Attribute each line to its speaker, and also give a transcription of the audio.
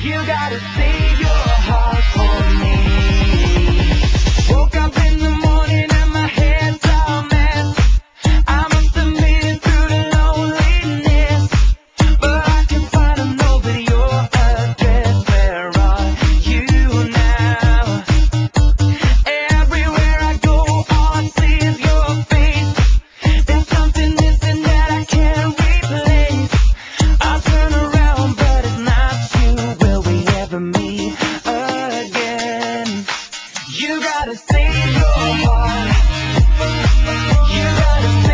Speaker 1: You gotta save your heart for me. Woke up in the morning and my head's all mess. I must have made it through the loneliness, but I can find a note with your address. Where are you now? Everywhere I go, all I see is your face. There's something missing that I can't replace. I turn around, but it's not you. Will we ever meet again? You gotta save your heart. You gotta save